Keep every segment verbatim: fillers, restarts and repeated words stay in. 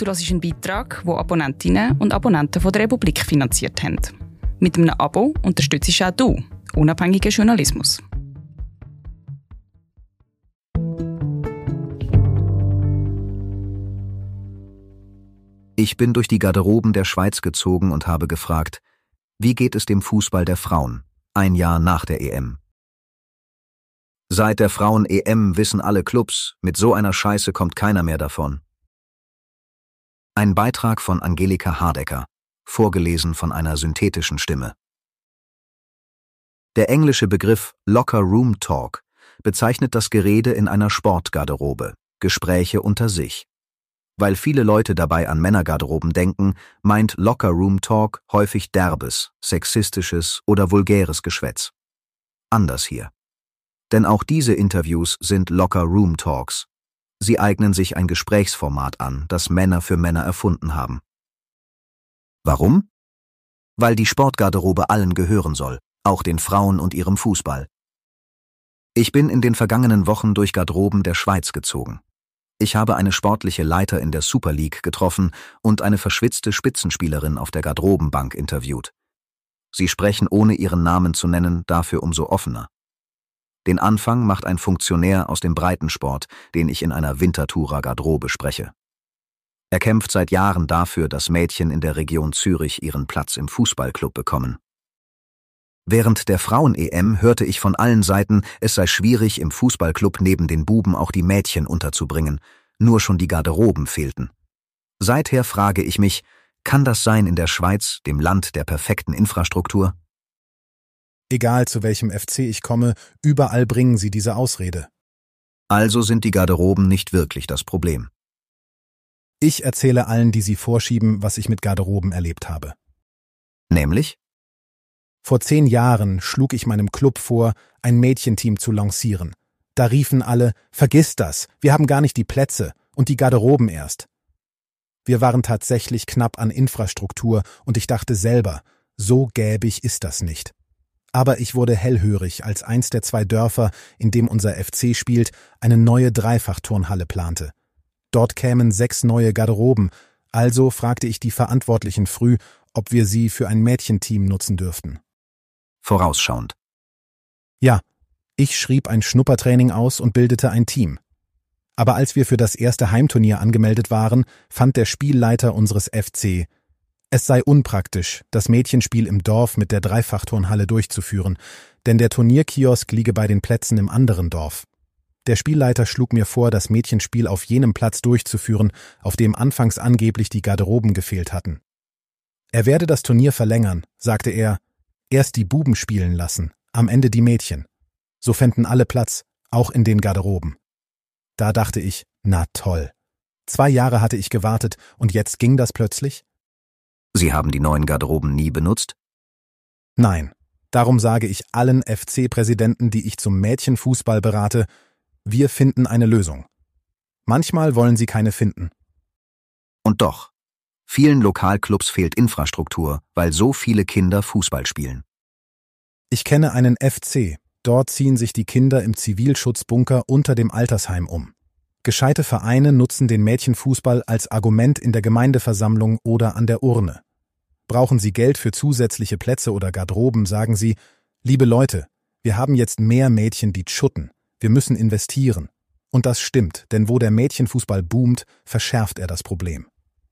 Du hörst einen Beitrag, den Abonnentinnen und Abonnenten von der Republik finanziert haben. Mit einem Abo unterstützt auch du unabhängigen Journalismus. Ich bin durch die Garderoben der Schweiz gezogen und habe gefragt, wie geht es dem Fußball der Frauen, ein Jahr nach der E M? Seit der Frauen-E M wissen alle Clubs, mit so einer Scheiße kommt keiner mehr davon. Ein Beitrag von Angelika Hardecker, vorgelesen von einer synthetischen Stimme. Der englische Begriff Locker Room Talk bezeichnet das Gerede in einer Sportgarderobe, Gespräche unter sich. Weil viele Leute dabei an Männergarderoben denken, meint Locker Room Talk häufig derbes, sexistisches oder vulgäres Geschwätz. Anders hier. Denn auch diese Interviews sind Locker Room Talks. Sie eignen sich ein Gesprächsformat an, das Männer für Männer erfunden haben. Warum? Weil die Sportgarderobe allen gehören soll, auch den Frauen und ihrem Fußball. Ich bin in den vergangenen Wochen durch Garderoben der Schweiz gezogen. Ich habe eine sportliche Leiter in der Super League getroffen und eine verschwitzte Spitzenspielerin auf der Garderobenbank interviewt. Sie sprechen ohne ihren Namen zu nennen, dafür umso offener. Den Anfang macht ein Funktionär aus dem Breitensport, den ich in einer Winterthurer Garderobe spreche. Er kämpft seit Jahren dafür, dass Mädchen in der Region Zürich ihren Platz im Fußballclub bekommen. Während der Frauen-E M hörte ich von allen Seiten, es sei schwierig, im Fußballclub neben den Buben auch die Mädchen unterzubringen, nur schon die Garderoben fehlten. Seither frage ich mich, kann das sein in der Schweiz, dem Land der perfekten Infrastruktur? Egal zu welchem F C ich komme, überall bringen sie diese Ausrede. Also sind die Garderoben nicht wirklich das Problem. Ich erzähle allen, die sie vorschieben, was ich mit Garderoben erlebt habe. Nämlich? Vor zehn Jahren schlug ich meinem Club vor, ein Mädchenteam zu lancieren. Da riefen alle, vergiss das, wir haben gar nicht die Plätze und die Garderoben erst. Wir waren tatsächlich knapp an Infrastruktur und ich dachte selber, so gäbig ist das nicht. Aber ich wurde hellhörig, als eins der zwei Dörfer, in dem unser F C spielt, eine neue Dreifachturnhalle plante. Dort kämen sechs neue Garderoben, also fragte ich die Verantwortlichen früh, ob wir sie für ein Mädchenteam nutzen dürften. Vorausschauend. Ja, ich schrieb ein Schnuppertraining aus und bildete ein Team. Aber als wir für das erste Heimturnier angemeldet waren, fand der Spielleiter unseres F C, es sei unpraktisch, das Mädchenspiel im Dorf mit der Dreifachturnhalle durchzuführen, denn der Turnierkiosk liege bei den Plätzen im anderen Dorf. Der Spielleiter schlug mir vor, das Mädchenspiel auf jenem Platz durchzuführen, auf dem anfangs angeblich die Garderoben gefehlt hatten. Er werde das Turnier verlängern, sagte er, erst die Buben spielen lassen, am Ende die Mädchen. So fänden alle Platz, auch in den Garderoben. Da dachte ich, na toll. Zwei Jahre hatte ich gewartet und jetzt ging das plötzlich? Sie haben die neuen Garderoben nie benutzt? Nein, darum sage ich allen F C-Präsidenten, die ich zum Mädchenfußball berate, wir finden eine Lösung. Manchmal wollen sie keine finden. Und doch, vielen Lokalclubs fehlt Infrastruktur, weil so viele Kinder Fußball spielen. Ich kenne einen F C, dort ziehen sich die Kinder im Zivilschutzbunker unter dem Altersheim um. Gescheite Vereine nutzen den Mädchenfußball als Argument in der Gemeindeversammlung oder an der Urne. Brauchen sie Geld für zusätzliche Plätze oder Garderoben, sagen sie, liebe Leute, wir haben jetzt mehr Mädchen, die tschutten, wir müssen investieren. Und das stimmt, denn wo der Mädchenfußball boomt, verschärft er das Problem.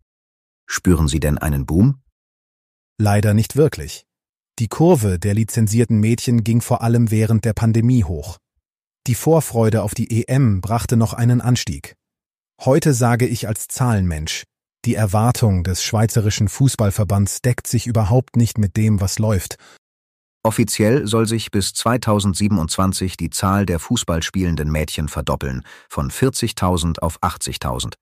Spüren Sie denn einen Boom? Leider nicht wirklich. Die Kurve der lizenzierten Mädchen ging vor allem während der Pandemie hoch. Die Vorfreude auf die E M brachte noch einen Anstieg. Heute sage ich als Zahlenmensch, die Erwartung des Schweizerischen Fußballverbands deckt sich überhaupt nicht mit dem, was läuft. Offiziell soll sich bis zweitausendsiebenundzwanzig die Zahl der Fußballspielenden Mädchen verdoppeln, von vierzigtausend auf achtzigtausend.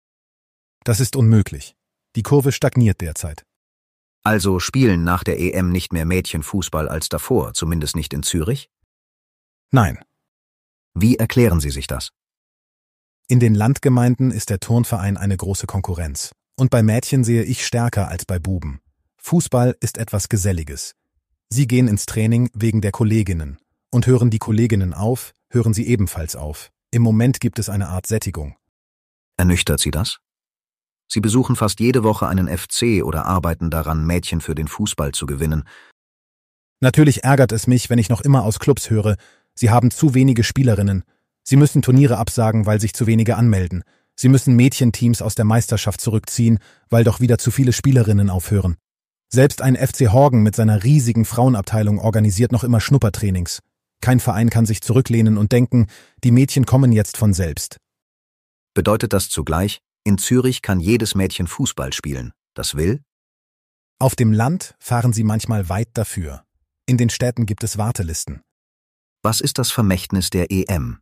Das ist unmöglich. Die Kurve stagniert derzeit. Also spielen nach der E M nicht mehr Mädchen Fußball als davor, zumindest nicht in Zürich? Nein. Wie erklären Sie sich das? In den Landgemeinden ist der Turnverein eine große Konkurrenz. Und bei Mädchen sehe ich stärker als bei Buben. Fußball ist etwas Geselliges. Sie gehen ins Training wegen der Kolleginnen. Und hören die Kolleginnen auf, hören sie ebenfalls auf. Im Moment gibt es eine Art Sättigung. Ernüchtert Sie das? Sie besuchen fast jede Woche einen F C oder arbeiten daran, Mädchen für den Fußball zu gewinnen. Natürlich ärgert es mich, wenn ich noch immer aus Clubs höre, sie haben zu wenige Spielerinnen. Sie müssen Turniere absagen, weil sich zu wenige anmelden. Sie müssen Mädchenteams aus der Meisterschaft zurückziehen, weil doch wieder zu viele Spielerinnen aufhören. Selbst ein F C Horgen mit seiner riesigen Frauenabteilung organisiert noch immer Schnuppertrainings. Kein Verein kann sich zurücklehnen und denken, die Mädchen kommen jetzt von selbst. Bedeutet das zugleich, in Zürich kann jedes Mädchen Fußball spielen, das will? Auf dem Land fahren sie manchmal weit dafür. In den Städten gibt es Wartelisten. Was ist das Vermächtnis der E M?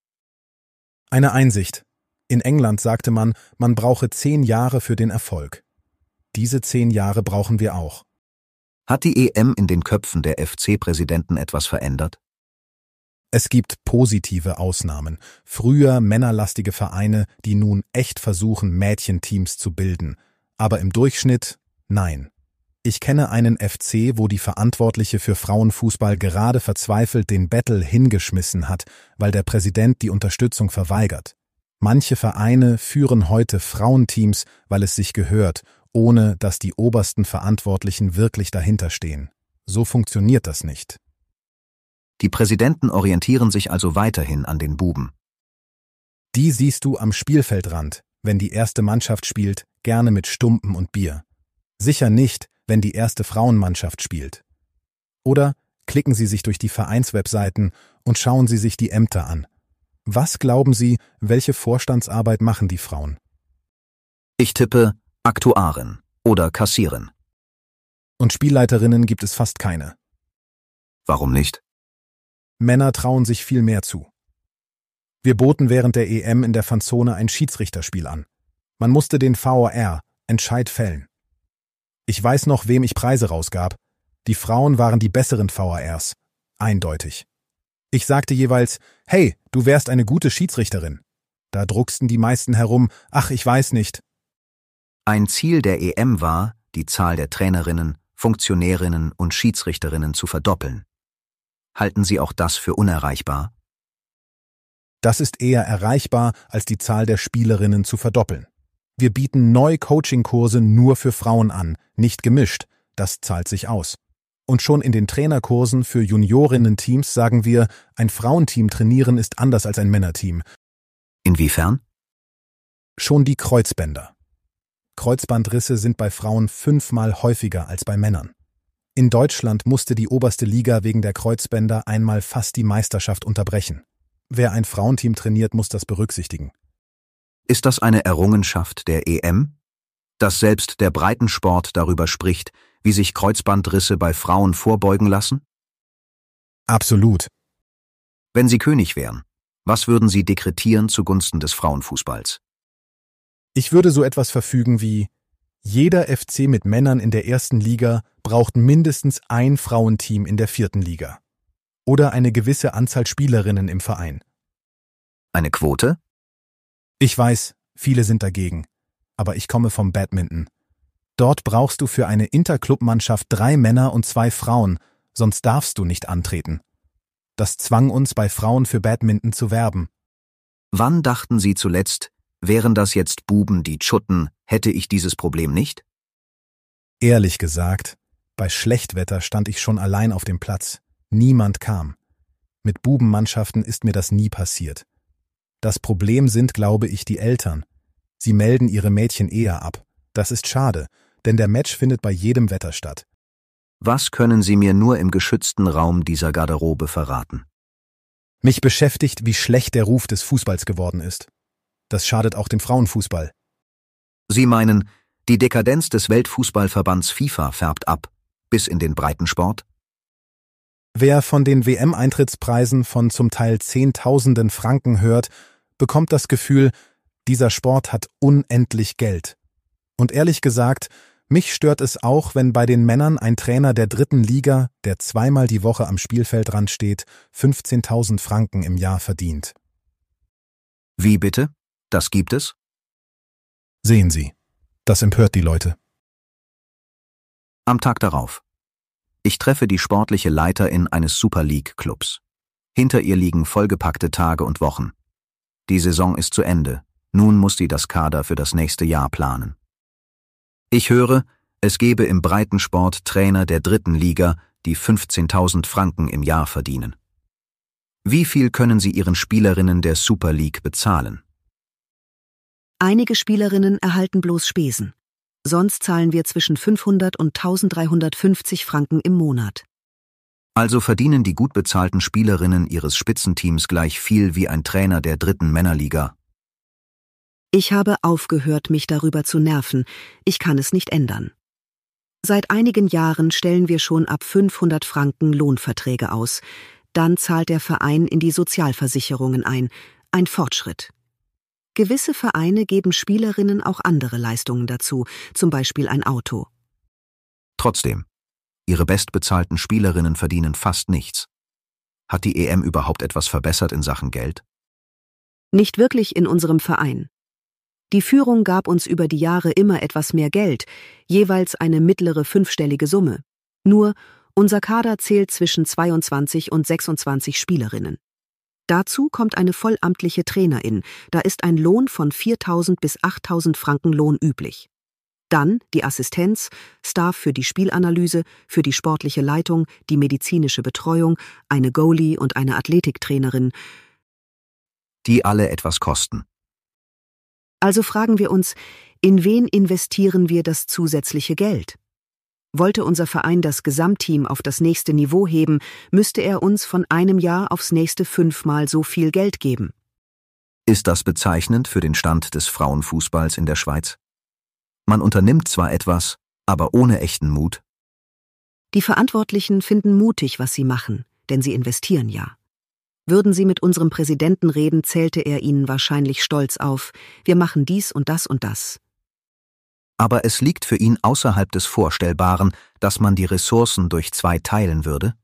Eine Einsicht. In England sagte man, man brauche zehn Jahre für den Erfolg. Diese zehn Jahre brauchen wir auch. Hat die E M in den Köpfen der F C-Präsidenten etwas verändert? Es gibt positive Ausnahmen. Früher männerlastige Vereine, die nun echt versuchen, Mädchenteams zu bilden. Aber im Durchschnitt, nein. Ich kenne einen F C, wo die Verantwortliche für Frauenfußball gerade verzweifelt den Battle hingeschmissen hat, weil der Präsident die Unterstützung verweigert. Manche Vereine führen heute Frauenteams, weil es sich gehört, ohne dass die obersten Verantwortlichen wirklich dahinter stehen. So funktioniert das nicht. Die Präsidenten orientieren sich also weiterhin an den Buben. Die siehst du am Spielfeldrand, wenn die erste Mannschaft spielt, gerne mit Stumpen und Bier. Sicher nicht, wenn die erste Frauenmannschaft spielt. Oder klicken Sie sich durch die Vereinswebseiten und schauen Sie sich die Ämter an. Was glauben Sie, welche Vorstandsarbeit machen die Frauen? Ich tippe Aktuarin oder Kassierin. Und Spielleiterinnen gibt es fast keine. Warum nicht? Männer trauen sich viel mehr zu. Wir boten während der E M in der Fanzone ein Schiedsrichterspiel an. Man musste den V A R, Entscheid fällen. Ich weiß noch, wem ich Preise rausgab. Die Frauen waren die besseren V A Rs. Eindeutig. Ich sagte jeweils, hey, du wärst eine gute Schiedsrichterin. Da drucksten die meisten herum, ach, ich weiß nicht. Ein Ziel der E M war, die Zahl der Trainerinnen, Funktionärinnen und Schiedsrichterinnen zu verdoppeln. Halten Sie auch das für unerreichbar? Das ist eher erreichbar, als die Zahl der Spielerinnen zu verdoppeln. Wir bieten neue Coaching-Kurse nur für Frauen an, nicht gemischt, das zahlt sich aus. Und schon in den Trainerkursen für Juniorinnen-Teams sagen wir, ein Frauenteam trainieren ist anders als ein Männerteam. Inwiefern? Schon die Kreuzbänder. Kreuzbandrisse sind bei Frauen fünfmal häufiger als bei Männern. In Deutschland musste die oberste Liga wegen der Kreuzbänder einmal fast die Meisterschaft unterbrechen. Wer ein Frauenteam trainiert, muss das berücksichtigen. Ist das eine Errungenschaft der E M? Dass selbst der Breitensport darüber spricht, wie sich Kreuzbandrisse bei Frauen vorbeugen lassen? Absolut. Wenn Sie König wären, was würden Sie dekretieren zugunsten des Frauenfußballs? Ich würde so etwas verfügen wie: Jeder F C mit Männern in der ersten Liga braucht mindestens ein Frauenteam in der vierten Liga. Oder eine gewisse Anzahl Spielerinnen im Verein. Eine Quote? Ich weiß, viele sind dagegen. Aber ich komme vom Badminton. Dort brauchst du für eine Interclub-Mannschaft drei Männer und zwei Frauen, sonst darfst du nicht antreten. Das zwang uns, bei Frauen für Badminton zu werben. Wann dachten Sie zuletzt, wären das jetzt Buben, die tschutten, hätte ich dieses Problem nicht? Ehrlich gesagt, bei Schlechtwetter stand ich schon allein auf dem Platz. Niemand kam. Mit Bubenmannschaften ist mir das nie passiert. Das Problem sind, glaube ich, die Eltern. Sie melden ihre Mädchen eher ab. Das ist schade, denn der Match findet bei jedem Wetter statt. Was können Sie mir nur im geschützten Raum dieser Garderobe verraten? Mich beschäftigt, wie schlecht der Ruf des Fußballs geworden ist. Das schadet auch dem Frauenfußball. Sie meinen, die Dekadenz des Weltfußballverbands FIFA färbt ab, bis in den Breitensport? Wer von den W M-Eintrittspreisen von zum Teil Zehntausenden Franken hört, bekommt das Gefühl, dieser Sport hat unendlich Geld. Und ehrlich gesagt, mich stört es auch, wenn bei den Männern ein Trainer der dritten Liga, der zweimal die Woche am Spielfeldrand steht, fünfzehntausend Franken im Jahr verdient. Wie bitte? Das gibt es? Sehen Sie, das empört die Leute. Am Tag darauf. Ich treffe die sportliche Leiterin eines Super League-Clubs. Hinter ihr liegen vollgepackte Tage und Wochen. Die Saison ist zu Ende. Nun muss sie das Kader für das nächste Jahr planen. Ich höre, es gebe im Breitensport Trainer der dritten Liga, die fünfzehntausend Franken im Jahr verdienen. Wie viel können Sie Ihren Spielerinnen der Super League bezahlen? Einige Spielerinnen erhalten bloß Spesen. Sonst zahlen wir zwischen fünfhundert und eintausenddreihundertfünfzig Franken im Monat. Also verdienen die gut bezahlten Spielerinnen Ihres Spitzenteams gleich viel wie ein Trainer der dritten Männerliga. Ich habe aufgehört, mich darüber zu nerven. Ich kann es nicht ändern. Seit einigen Jahren stellen wir schon ab fünfhundert Franken Lohnverträge aus. Dann zahlt der Verein in die Sozialversicherungen ein. Ein Fortschritt. Gewisse Vereine geben Spielerinnen auch andere Leistungen dazu, zum Beispiel ein Auto. Trotzdem, Ihre bestbezahlten Spielerinnen verdienen fast nichts. Hat die E M überhaupt etwas verbessert in Sachen Geld? Nicht wirklich in unserem Verein. Die Führung gab uns über die Jahre immer etwas mehr Geld, jeweils eine mittlere fünfstellige Summe. Nur, unser Kader zählt zwischen zweiundzwanzig und sechsundzwanzig Spielerinnen. Dazu kommt eine vollamtliche Trainerin, da ist ein Lohn von viertausend bis achttausend Franken Lohn üblich. Dann die Assistenz, Staff für die Spielanalyse, für die sportliche Leitung, die medizinische Betreuung, eine Goalie und eine Athletiktrainerin. Die alle etwas kosten. Also fragen wir uns, in wen investieren wir das zusätzliche Geld? Wollte unser Verein das Gesamtteam auf das nächste Niveau heben, müsste er uns von einem Jahr aufs nächste fünfmal so viel Geld geben. Ist das bezeichnend für den Stand des Frauenfußballs in der Schweiz? Man unternimmt zwar etwas, aber ohne echten Mut. Die Verantwortlichen finden mutig, was sie machen, denn sie investieren ja. Würden sie mit unserem Präsidenten reden, zählte er ihnen wahrscheinlich stolz auf, wir machen dies und das und das. Aber es liegt für ihn außerhalb des Vorstellbaren, dass man die Ressourcen durch zwei teilen würde?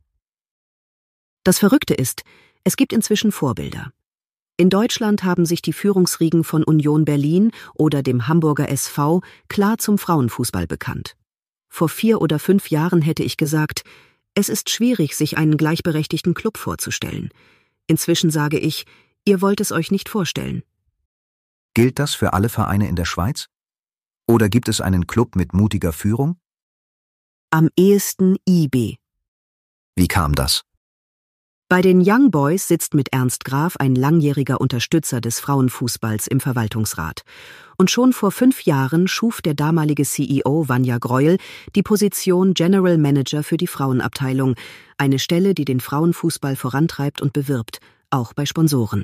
Das Verrückte ist, es gibt inzwischen Vorbilder. In Deutschland haben sich die Führungsriegen von Union Berlin oder dem Hamburger S V klar zum Frauenfußball bekannt. Vor vier oder fünf Jahren hätte ich gesagt, es ist schwierig, sich einen gleichberechtigten Club vorzustellen. Inzwischen sage ich, ihr wollt es euch nicht vorstellen. Gilt das für alle Vereine in der Schweiz? Oder gibt es einen Club mit mutiger Führung? Am ehesten I B. Wie kam das? Bei den Young Boys sitzt mit Ernst Graf ein langjähriger Unterstützer des Frauenfußballs im Verwaltungsrat. Und schon vor fünf Jahren schuf der damalige C E O Vanja Greuel die Position General Manager für die Frauenabteilung, eine Stelle, die den Frauenfußball vorantreibt und bewirbt, auch bei Sponsoren.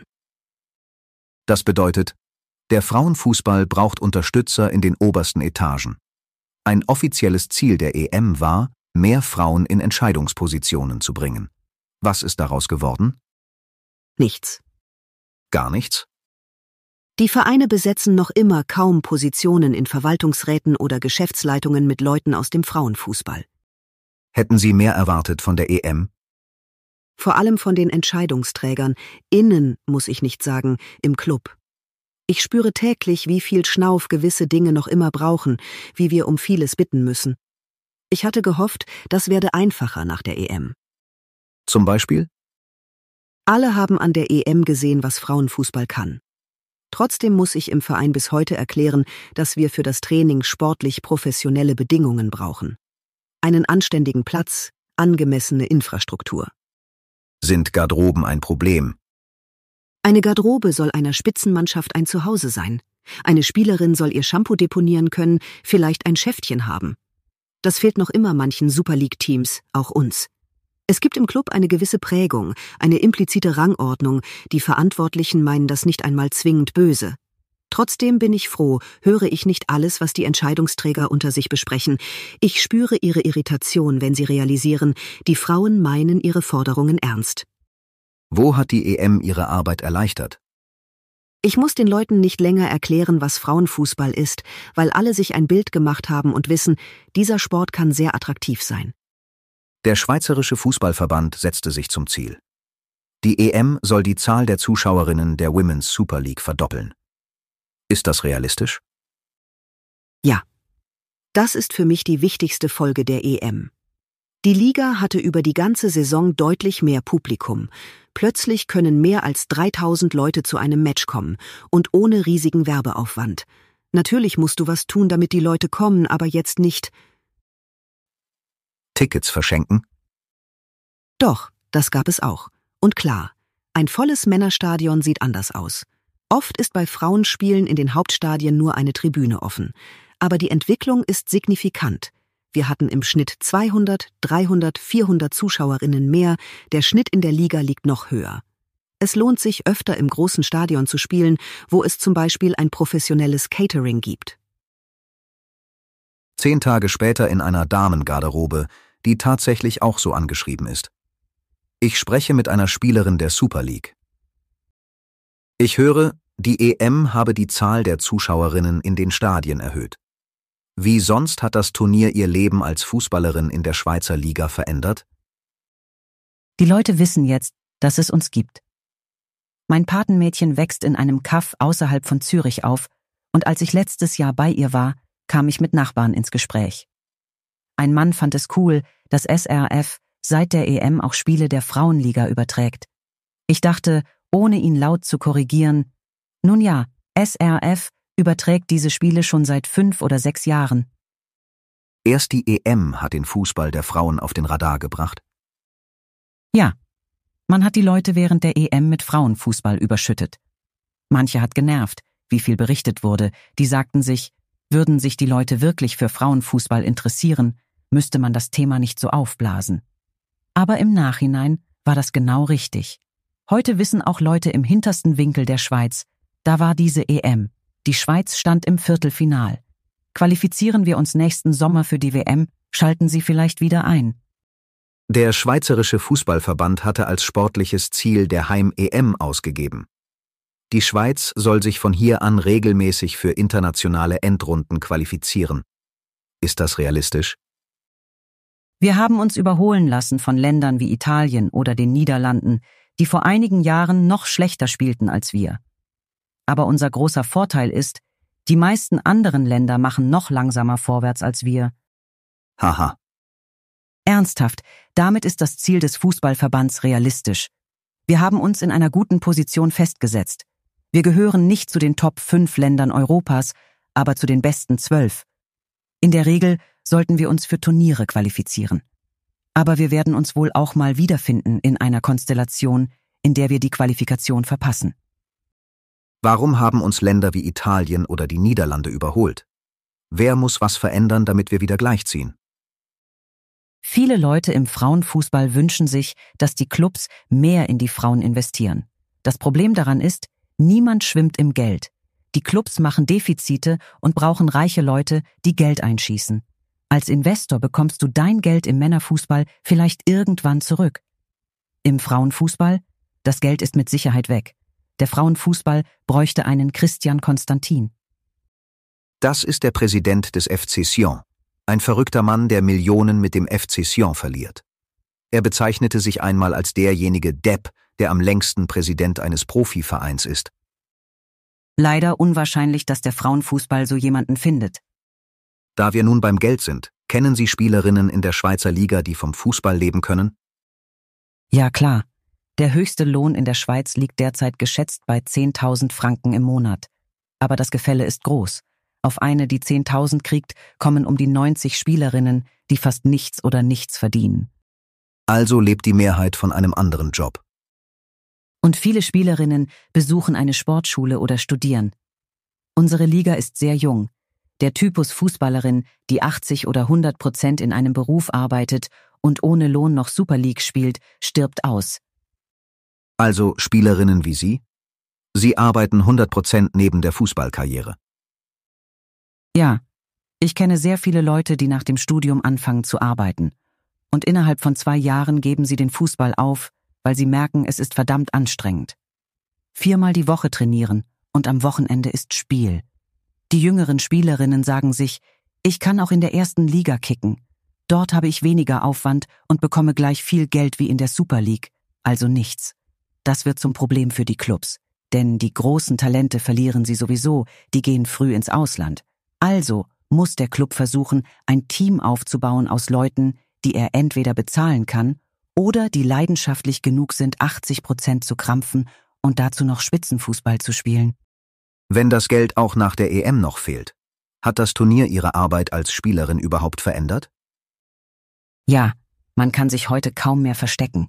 Das bedeutet, der Frauenfußball braucht Unterstützer in den obersten Etagen. Ein offizielles Ziel der E M war, mehr Frauen in Entscheidungspositionen zu bringen. Was ist daraus geworden? Nichts. Gar nichts? Die Vereine besetzen noch immer kaum Positionen in Verwaltungsräten oder Geschäftsleitungen mit Leuten aus dem Frauenfußball. Hätten Sie mehr erwartet von der E M? Vor allem von den Entscheidungsträgern, innen, muss ich nicht sagen, im Club. Ich spüre täglich, wie viel Schnauf gewisse Dinge noch immer brauchen, wie wir um vieles bitten müssen. Ich hatte gehofft, das werde einfacher nach der E M. Zum Beispiel? Alle haben an der E M gesehen, was Frauenfußball kann. Trotzdem muss ich im Verein bis heute erklären, dass wir für das Training sportlich professionelle Bedingungen brauchen. Einen anständigen Platz, angemessene Infrastruktur. Sind Garderoben ein Problem? Eine Garderobe soll einer Spitzenmannschaft ein Zuhause sein. Eine Spielerin soll ihr Shampoo deponieren können, vielleicht ein Schäftchen haben. Das fehlt noch immer manchen Super League-Teams, auch uns. Es gibt im Club eine gewisse Prägung, eine implizite Rangordnung, die Verantwortlichen meinen das nicht einmal zwingend böse. Trotzdem bin ich froh, höre ich nicht alles, was die Entscheidungsträger unter sich besprechen. Ich spüre ihre Irritation, wenn sie realisieren, die Frauen meinen ihre Forderungen ernst. Wo hat die E M ihre Arbeit erleichtert? Ich muss den Leuten nicht länger erklären, was Frauenfußball ist, weil alle sich ein Bild gemacht haben und wissen, dieser Sport kann sehr attraktiv sein. Der Schweizerische Fußballverband setzte sich zum Ziel. Die E M soll die Zahl der Zuschauerinnen der Women's Super League verdoppeln. Ist das realistisch? Ja. Das ist für mich die wichtigste Folge der E M. Die Liga hatte über die ganze Saison deutlich mehr Publikum. Plötzlich können mehr als dreitausend Leute zu einem Match kommen und ohne riesigen Werbeaufwand. Natürlich musst du was tun, damit die Leute kommen, aber jetzt nicht. Tickets verschenken? Doch, das gab es auch. Und klar, ein volles Männerstadion sieht anders aus. Oft ist bei Frauenspielen in den Hauptstadien nur eine Tribüne offen. Aber die Entwicklung ist signifikant. Wir hatten im Schnitt zweihundert, dreihundert, vierhundert Zuschauerinnen mehr, der Schnitt in der Liga liegt noch höher. Es lohnt sich, öfter im großen Stadion zu spielen, wo es zum Beispiel ein professionelles Catering gibt. Zehn Tage später in einer Damengarderobe, die tatsächlich auch so angeschrieben ist. Ich spreche mit einer Spielerin der Super League. Ich höre, die E M habe die Zahl der Zuschauerinnen in den Stadien erhöht. Wie sonst hat das Turnier ihr Leben als Fußballerin in der Schweizer Liga verändert? Die Leute wissen jetzt, dass es uns gibt. Mein Patenmädchen wächst in einem Kaff außerhalb von Zürich auf, und als ich letztes Jahr bei ihr war, kam ich mit Nachbarn ins Gespräch. Ein Mann fand es cool, dass S R F seit der E M auch Spiele der Frauenliga überträgt. Ich dachte, ohne ihn laut zu korrigieren, nun ja, S R F überträgt diese Spiele schon seit fünf oder sechs Jahren. Erst die E M hat den Fußball der Frauen auf den Radar gebracht? Ja, man hat die Leute während der E M mit Frauenfußball überschüttet. Manche hat genervt, wie viel berichtet wurde, die sagten sich, würden sich die Leute wirklich für Frauenfußball interessieren, müsste man das Thema nicht so aufblasen. Aber im Nachhinein war das genau richtig. Heute wissen auch Leute im hintersten Winkel der Schweiz, da war diese E M. Die Schweiz stand im Viertelfinal. Qualifizieren wir uns nächsten Sommer für die W M, schalten sie vielleicht wieder ein. Der Schweizerische Fußballverband hatte als sportliches Ziel der Heim-E M ausgegeben. Die Schweiz soll sich von hier an regelmäßig für internationale Endrunden qualifizieren. Ist das realistisch? Wir haben uns überholen lassen von Ländern wie Italien oder den Niederlanden, die vor einigen Jahren noch schlechter spielten als wir. Aber unser großer Vorteil ist, die meisten anderen Länder machen noch langsamer vorwärts als wir. Haha. Ernsthaft, damit ist das Ziel des Fußballverbands realistisch. Wir haben uns in einer guten Position festgesetzt. Wir gehören nicht zu den Top fünf Ländern Europas, aber zu den besten zwölf. In der Regel sollten wir uns für Turniere qualifizieren. Aber wir werden uns wohl auch mal wiederfinden in einer Konstellation, in der wir die Qualifikation verpassen. Warum haben uns Länder wie Italien oder die Niederlande überholt? Wer muss was verändern, damit wir wieder gleichziehen? Viele Leute im Frauenfußball wünschen sich, dass die Clubs mehr in die Frauen investieren. Das Problem daran ist, niemand schwimmt im Geld. Die Clubs machen Defizite und brauchen reiche Leute, die Geld einschießen. Als Investor bekommst du dein Geld im Männerfußball vielleicht irgendwann zurück. Im Frauenfußball? Das Geld ist mit Sicherheit weg. Der Frauenfußball bräuchte einen Christian Constantin. Das ist der Präsident des F C Sion. Ein verrückter Mann, der Millionen mit dem F C Sion verliert. Er bezeichnete sich einmal als derjenige Depp, der am längsten Präsident eines Profivereins ist. Leider unwahrscheinlich, dass der Frauenfußball so jemanden findet. Da wir nun beim Geld sind, kennen Sie Spielerinnen in der Schweizer Liga, die vom Fußball leben können? Ja, klar. Der höchste Lohn in der Schweiz liegt derzeit geschätzt bei zehntausend Franken im Monat. Aber das Gefälle ist groß. Auf eine, die zehntausend kriegt, kommen um die neunzig Spielerinnen, die fast nichts oder nichts verdienen. Also lebt die Mehrheit von einem anderen Job. Und viele Spielerinnen besuchen eine Sportschule oder studieren. Unsere Liga ist sehr jung. Der Typus Fußballerin, die achtzig oder hundert Prozent in einem Beruf arbeitet und ohne Lohn noch Super League spielt, stirbt aus. Also Spielerinnen wie Sie? Sie arbeiten hundert Prozent neben der Fußballkarriere. Ja, ich kenne sehr viele Leute, die nach dem Studium anfangen zu arbeiten. Und innerhalb von zwei Jahren geben sie den Fußball auf, weil sie merken, es ist verdammt anstrengend. Viermal die Woche trainieren und am Wochenende ist Spiel. Die jüngeren Spielerinnen sagen sich, ich kann auch in der ersten Liga kicken. Dort habe ich weniger Aufwand und bekomme gleich viel Geld wie in der Super League, also nichts. Das wird zum Problem für die Clubs, denn die großen Talente verlieren sie sowieso, die gehen früh ins Ausland. Also muss der Club versuchen, ein Team aufzubauen aus Leuten, die er entweder bezahlen kann oder die leidenschaftlich genug sind, achtzig Prozent zu krampfen und dazu noch Spitzenfußball zu spielen. Wenn das Geld auch nach der E M noch fehlt, hat das Turnier Ihre Arbeit als Spielerin überhaupt verändert? Ja, man kann sich heute kaum mehr verstecken.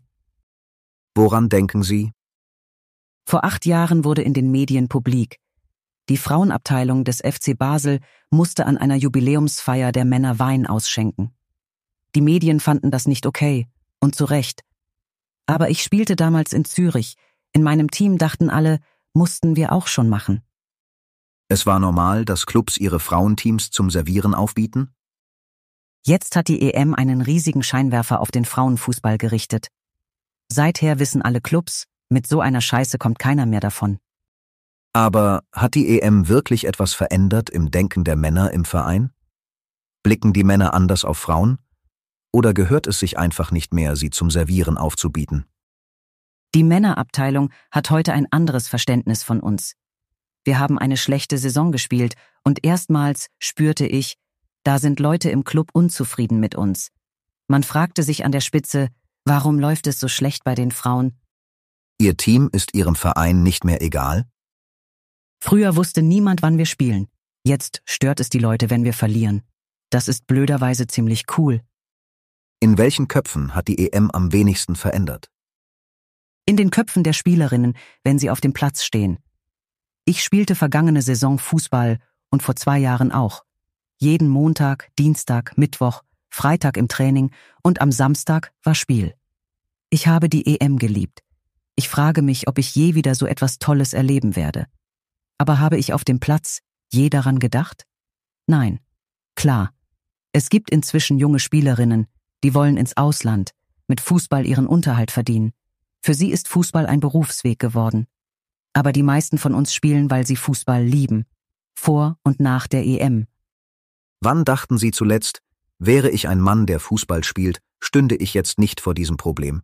Woran denken Sie? Vor acht Jahren wurde in den Medien publik: Die Frauenabteilung des F C Basel musste an einer Jubiläumsfeier der Männer Wein ausschenken. Die Medien fanden das nicht okay, und zu Recht. Aber ich spielte damals in Zürich. In meinem Team dachten alle, mussten wir auch schon machen. Es war normal, dass Clubs ihre Frauenteams zum Servieren aufbieten? Jetzt hat die E M einen riesigen Scheinwerfer auf den Frauenfußball gerichtet. Seither wissen alle Clubs, mit so einer Scheiße kommt keiner mehr davon. Aber hat die E M wirklich etwas verändert im Denken der Männer im Verein? Blicken die Männer anders auf Frauen? Oder gehört es sich einfach nicht mehr, sie zum Servieren aufzubieten? Die Männerabteilung hat heute ein anderes Verständnis von uns. Wir haben eine schlechte Saison gespielt und erstmals spürte ich, da sind Leute im Club unzufrieden mit uns. Man fragte sich an der Spitze, warum läuft es so schlecht bei den Frauen? Ihr Team ist Ihrem Verein nicht mehr egal? Früher wusste niemand, wann wir spielen. Jetzt stört es die Leute, wenn wir verlieren. Das ist blöderweise ziemlich cool. In welchen Köpfen hat die E M am wenigsten verändert? In den Köpfen der Spielerinnen, wenn sie auf dem Platz stehen. Ich spielte vergangene Saison Fußball und vor zwei Jahren auch. Jeden Montag, Dienstag, Mittwoch, Freitag im Training und am Samstag war Spiel. Ich habe die E M geliebt. Ich frage mich, ob ich je wieder so etwas Tolles erleben werde. Aber habe ich auf dem Platz je daran gedacht? Nein. Klar. Es gibt inzwischen junge Spielerinnen, die wollen ins Ausland, mit Fußball ihren Unterhalt verdienen. Für sie ist Fußball ein Berufsweg geworden. Aber die meisten von uns spielen, weil sie Fußball lieben. Vor und nach der E M. Wann dachten Sie zuletzt, wäre ich ein Mann, der Fußball spielt, stünde ich jetzt nicht vor diesem Problem?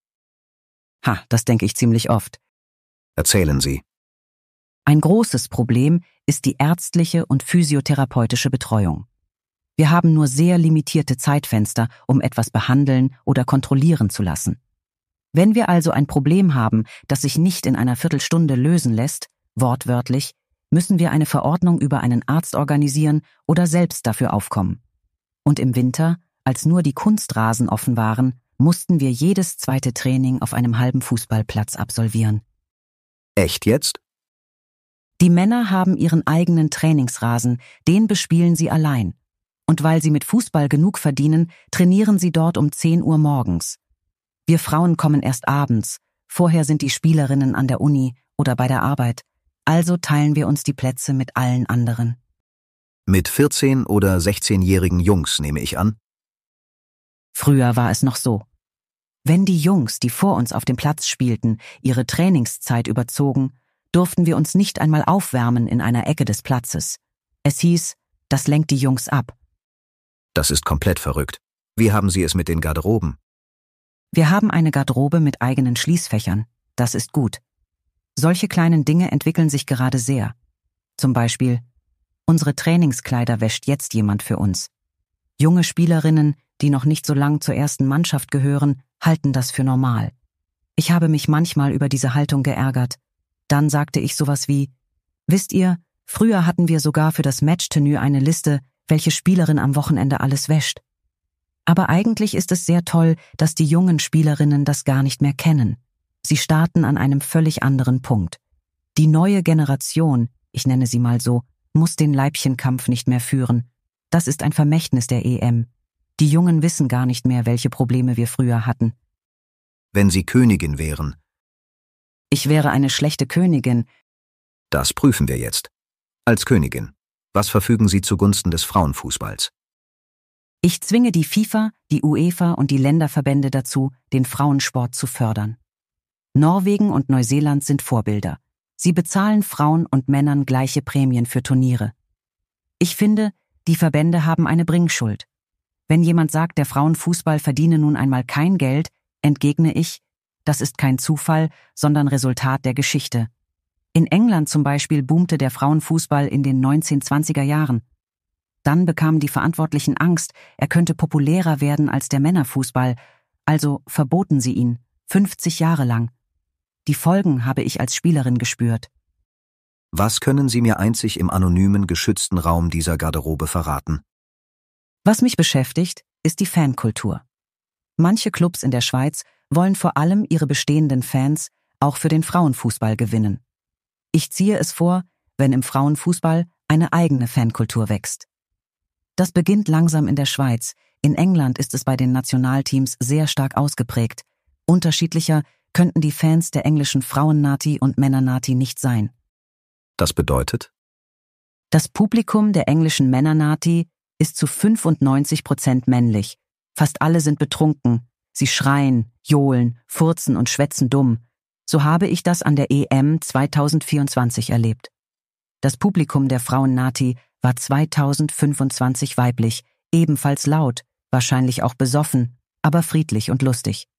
Ha, das denke ich ziemlich oft. Erzählen Sie. Ein großes Problem ist die ärztliche und physiotherapeutische Betreuung. Wir haben nur sehr limitierte Zeitfenster, um etwas behandeln oder kontrollieren zu lassen. Wenn wir also ein Problem haben, das sich nicht in einer Viertelstunde lösen lässt, wortwörtlich, müssen wir eine Verordnung über einen Arzt organisieren oder selbst dafür aufkommen. Und im Winter, als nur die Kunstrasen offen waren, mussten wir jedes zweite Training auf einem halben Fußballplatz absolvieren. Echt jetzt? Die Männer haben ihren eigenen Trainingsrasen, den bespielen sie allein. Und weil sie mit Fußball genug verdienen, trainieren sie dort um zehn Uhr morgens. Wir Frauen kommen erst abends, vorher sind die Spielerinnen an der Uni oder bei der Arbeit, also teilen wir uns die Plätze mit allen anderen. Mit vierzehn- oder sechzehnjährigen Jungs, nehme ich an? Früher war es noch so. Wenn die Jungs, die vor uns auf dem Platz spielten, ihre Trainingszeit überzogen, durften wir uns nicht einmal aufwärmen in einer Ecke des Platzes. Es hieß, das lenkt die Jungs ab. Das ist komplett verrückt. Wie haben Sie es mit den Garderoben? Wir haben eine Garderobe mit eigenen Schließfächern. Das ist gut. Solche kleinen Dinge entwickeln sich gerade sehr. Zum Beispiel, unsere Trainingskleider wäscht jetzt jemand für uns. Junge Spielerinnen, die noch nicht so lang zur ersten Mannschaft gehören, halten das für normal. Ich habe mich manchmal über diese Haltung geärgert. Dann sagte ich sowas wie, wisst ihr, früher hatten wir sogar für das Matchtenue eine Liste, welche Spielerin am Wochenende alles wäscht. Aber eigentlich ist es sehr toll, dass die jungen Spielerinnen das gar nicht mehr kennen. Sie starten an einem völlig anderen Punkt. Die neue Generation, ich nenne sie mal so, muss den Leibchenkampf nicht mehr führen. Das ist ein Vermächtnis der E M. Die Jungen wissen gar nicht mehr, welche Probleme wir früher hatten. Wenn Sie Königin wären? Ich wäre eine schlechte Königin. Das prüfen wir jetzt. Als Königin, was verfügen Sie zugunsten des Frauenfußballs? Ich zwinge die FIFA, die UEFA und die Länderverbände dazu, den Frauensport zu fördern. Norwegen und Neuseeland sind Vorbilder. Sie bezahlen Frauen und Männern gleiche Prämien für Turniere. Ich finde, die Verbände haben eine Bringschuld. Wenn jemand sagt, der Frauenfußball verdiene nun einmal kein Geld, entgegne ich, das ist kein Zufall, sondern Resultat der Geschichte. In England zum Beispiel boomte der Frauenfußball in den neunzehnhundertzwanziger Jahren. Dann bekamen die Verantwortlichen Angst, er könnte populärer werden als der Männerfußball, also verboten sie ihn, fünfzig Jahre lang. Die Folgen habe ich als Spielerin gespürt. Was können Sie mir einzig im anonymen, geschützten Raum dieser Garderobe verraten? Was mich beschäftigt, ist die Fankultur. Manche Clubs in der Schweiz wollen vor allem ihre bestehenden Fans auch für den Frauenfußball gewinnen. Ich ziehe es vor, wenn im Frauenfußball eine eigene Fankultur wächst. Das beginnt langsam in der Schweiz. In England ist es bei den Nationalteams sehr stark ausgeprägt. Unterschiedlicher könnten die Fans der englischen Frauen-Nati und Männer-Nati nicht sein. Das bedeutet? Das Publikum der englischen Männer-Nati ist zu fünfundneunzig Prozent männlich. Fast alle sind betrunken. Sie schreien, johlen, furzen und schwätzen dumm. So habe ich das an der E M zweitausendvierundzwanzig erlebt. Das Publikum der Frauen-Nati war zweitausendfünfundzwanzig weiblich, ebenfalls laut, wahrscheinlich auch besoffen, aber friedlich und lustig.